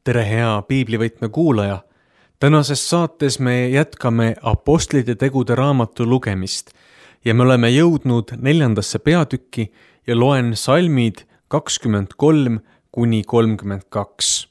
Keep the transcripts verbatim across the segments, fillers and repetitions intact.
tere, hea piiblivõtme kuulaja! Tänases saates me jätkame Apostlite tegude raamatu lugemist ja me oleme jõudnud neljandasse peatükki ja loen salmid kakskümmend kolm kuni kolmkümmend kaks.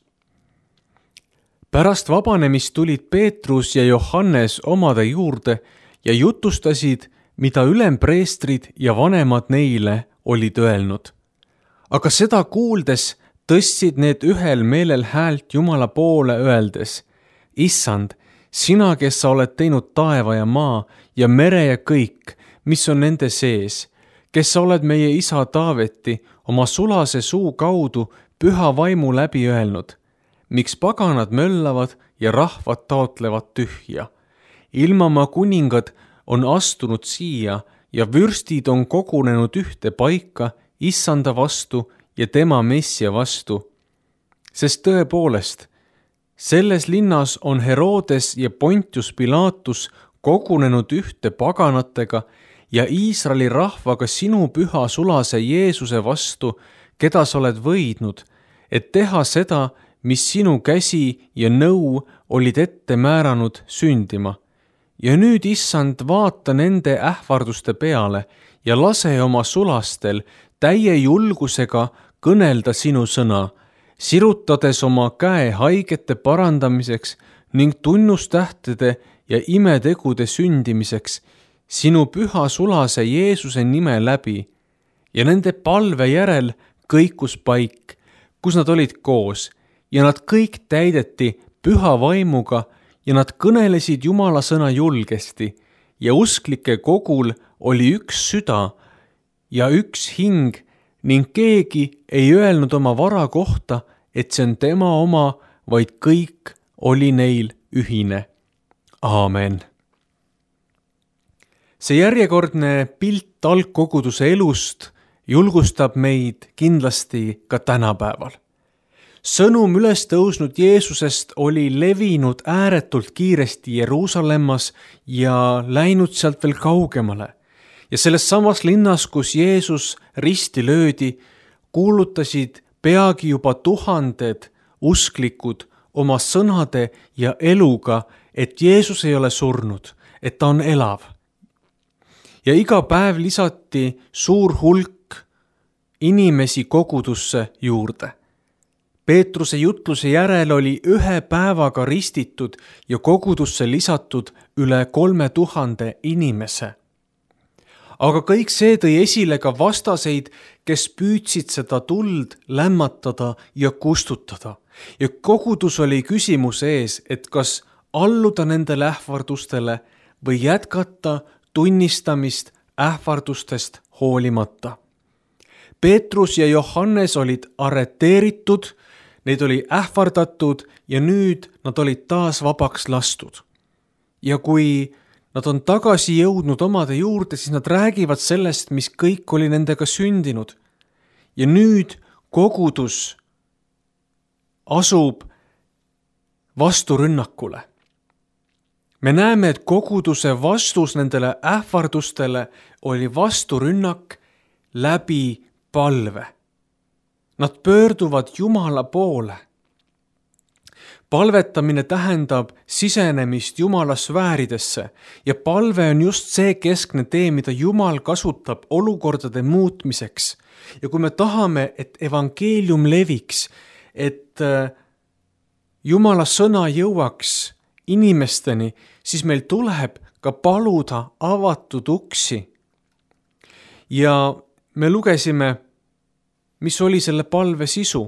Pärast vabanemist tulid Peetrus ja Johannes omade juurde ja jutustasid, mida ülempreestrid ja vanemad neile olid öelnud. Aga seda kuuldes tõstsid need ühel meelel häält Jumala poole öeldes: Issand, sina, kes sa oled teinud taeva ja maa ja mere ja kõik, mis on nende sees, kes sa oled meie isa Taaveti oma sulase suu kaudu püha vaimu läbi öelnud, miks paganad möllavad ja rahvad taotlevad tühja. Ilmamaa kuningad on astunud siia ja vürstid on kogunenud ühte paika Issanda vastu ja tema messia vastu. Sest tõepoolest, selles linnas on Herodes ja Pontius Pilatus kogunenud ühte paganatega ja Iisraeli rahvaga sinu püha sulase Jeesuse vastu, keda sa oled võidnud, et teha seda, mis sinu käsi ja nõu olid ette määranud sündima. Ja nüüd, Issand, vaata nende ähvarduste peale ja lase oma sulastel täie julgusega kõnelda sinu sõna, sirutades oma käe haigete parandamiseks ning tunnustähtede ja imetegude sündimiseks sinu püha sulase Jeesuse nime läbi. Ja nende palve järel kõikus paik, kus nad olid koos, ja nad kõik täideti püha vaimuga ja nad kõnelesid Jumala sõna julgesti ja usklike kogul oli üks süda ja üks hing ning keegi ei öelnud oma vara kohta, et see on tema oma, vaid kõik oli neil ühine. Aamen. See järjekordne pilt algkoguduse elust julgustab meid kindlasti ka tänapäeval. Sõnum üles tõusnud Jeesusest oli levinud ääretult kiiresti Jeruusalemmas ja läinud sealt veel kaugemale. Ja selles samas linnas, kus Jeesus risti löödi, kuulutasid peagi juba tuhanded usklikud oma sõnade ja eluga, et Jeesus ei ole surnud, et ta on elav. Ja iga päev lisati suur hulk inimesi kogudusse juurde. Peetruse jutluse järel oli ühe päevaga ristitud ja kogudusse lisatud üle kolme tuhande inimese. Aga kõik see tõi esile ka vastaseid, kes püüdsid seda tuld lämmatada ja kustutada. Ja kogudus oli küsimuse ees, et kas alluda nendele ähvardustele või jätkata tunnistamist ähvardustest hoolimata. Peetrus ja Johannes olid arreteeritud, neid oli ähvardatud ja nüüd nad olid taas vabaks lastud. Ja kui nad on tagasi jõudnud omade juurde, siis nad räägivad sellest, mis kõik oli nendega sündinud. Ja nüüd kogudus asub vasturünnakule. Me näeme, et koguduse vastus nendele ähvardustele oli vasturünnak läbi palve. Nad pöörduvad Jumala poole. Palvetamine tähendab sisenemist Jumala sfääridesse ja palve on just see keskne tee, mida Jumal kasutab olukordade muutmiseks. Ja kui me tahame, et evangeelium leviks, et Jumala sõna jõuaks inimesteni, siis meil tuleb ka paluda avatud uksi. Ja me lugesime, mis oli selle palve sisu.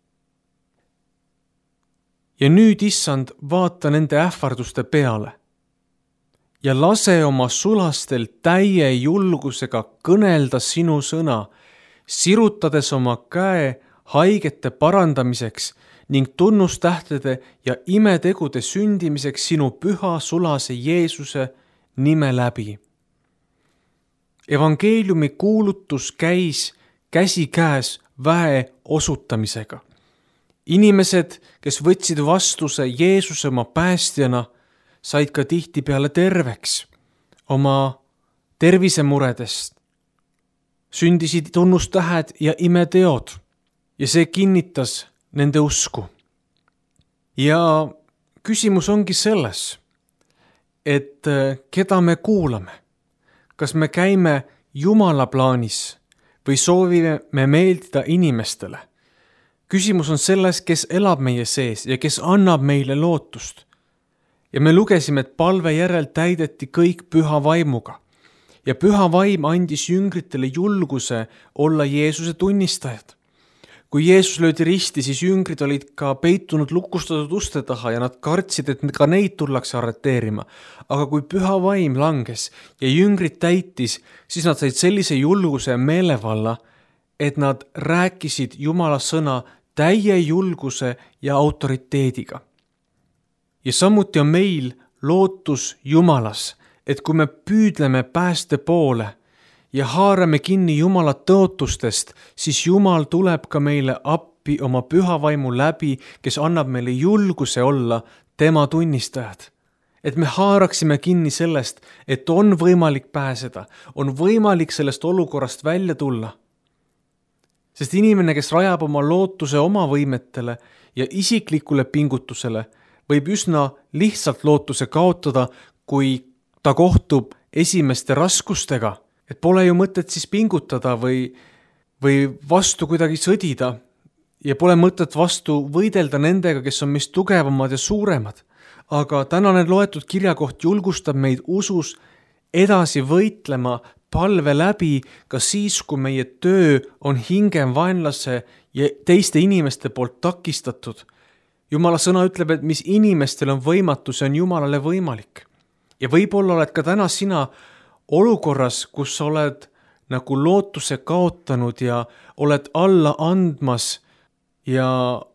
Ja nüüd, Issand, vaata nende ähvarduste peale ja lase oma sulastel täie julgusega kõnelda sinu sõna, sirutades oma käe haigete parandamiseks ning tunnustähtede ja imetegude sündimiseks sinu püha sulase Jeesuse nime läbi. Evangeeliumi kuulutus käis käsikäes väe osutamisega. Inimesed, kes võtsid vastuse Jeesuse oma päästjana, said ka tihtipeale terveks oma tervisemuredest. Sündisid tunnustähed ja imeteod ja see kinnitas nende usku. ja küsimus ongi selles, et keda me kuulame. Kas me käime Jumala plaanis või soovime me meeldida inimestele? Küsimus on selles, kes elab meie sees ja kes annab meile lootust. Ja me lugesime, et palve järel täideti kõik püha vaimuga. Ja püha vaim andis jüngritele julguse olla Jeesuse tunnistajad. Kui Jeesus löödi risti, siis jüngrid olid ka peitunud lukustatud uste taha ja nad kartsid, et ka neid tullakse arreteerima. Aga kui püha vaim langes ja jüngrid täitis, siis nad said sellise julguse ja meelevalla, et nad rääkisid Jumala sõna täie julguse ja autoriteediga. Ja samuti on meil lootus Jumalas, et kui me püüdleme pääste poole ja haarame kinni Jumala tõotustest, siis Jumal tuleb ka meile appi oma püha vaimu läbi, kes annab meile julguse olla tema tunnistajad. Et me haaraksime kinni sellest, et on võimalik pääseda, on võimalik sellest olukorrast välja tulla. Sest inimene, kes rajab oma lootuse oma võimetele ja isiklikule pingutusele, võib üsna lihtsalt lootuse kaotada, kui ta kohtub esimeste raskustega, et pole ju mõtet siis pingutada või, või vastu kuidagi sõdida ja pole mõtet vastu võidelda nendega, kes on meist tugevamad ja suuremad. Aga tänane loetud kirjakoht julgustab meid usus edasi võitlema palve läbi ka siis, kui meie töö on hingem vaenlase ja teiste inimeste poolt takistatud. Jumala sõna ütleb, et mis inimestel on võimatu, see on Jumalale võimalik. Ja võib-olla oled ka täna sina olukorras, kus oled nagu lootuse kaotanud ja oled alla andmas ja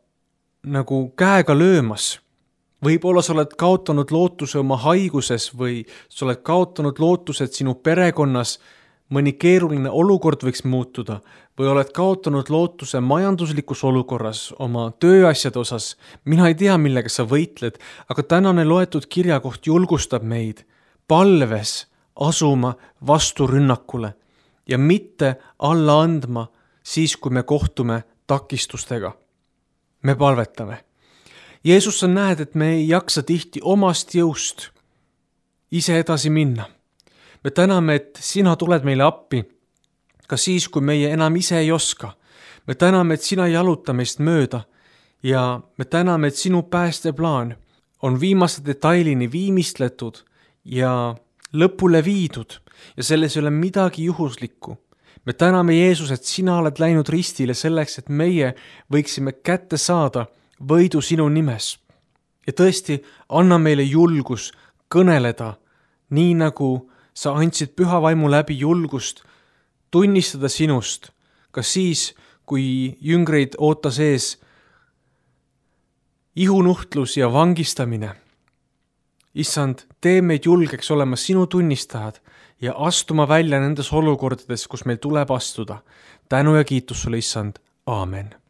nagu käega löömas. Võib-olla sa oled kaotanud lootuse oma haiguses või sa oled kaotanud lootuse, et sinu perekonnas mõni keeruline olukord võiks muutuda või oled kaotanud lootuse majanduslikus olukorras oma tööasjade osas. Mina ei tea, millega sa võitled, aga tänane loetud kirjakoht julgustab meid palves asuma vastu rünnakule ja mitte alla andma siis, kui me kohtume takistustega. Me palvetame. Jeesus, sa näed, et me ei jaksa tihti omast jõust ise edasi minna. Me täname, et sina tuled meile appi, ka siis, kui meie enam ise ei oska. Me täname, et sina jaluta meist mööda ja me täname, et sinu päästeplaan on viimase detailini viimistletud ja lõpule viidud ja selles ei ole midagi juhuslikku. Me täname, Jeesus, et sina oled läinud ristile selleks, et meie võiksime kätte saada võidu sinu nimes. Ja tõesti, anna meile julgus kõneleda, nii nagu sa andsid püha vaimu läbi julgust tunnistada sinust, ka siis, kui jüngreid ootas ees ihunuhtlus ja vangistamine. Issand, tee meid julgeks olema sinu tunnistajad ja astuma välja nendes olukordades, kus meil tuleb astuda. Tänu ja kiitus sulle, Issand. Aamen.